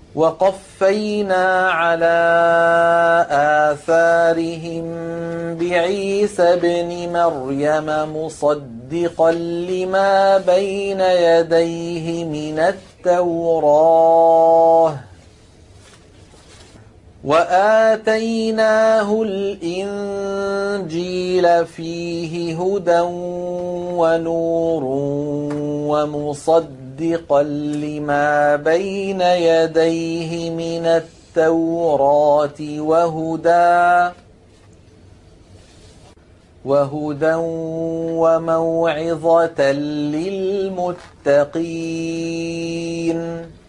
وقفينا على آثارهم بعيسى ابن مريم مصدقا لما بين يديه من التوراة وآتيناه الإنجيل فيه هدى ونور ومصدقا لما بين يديه من التوراة وهدى وموعظة للمتقين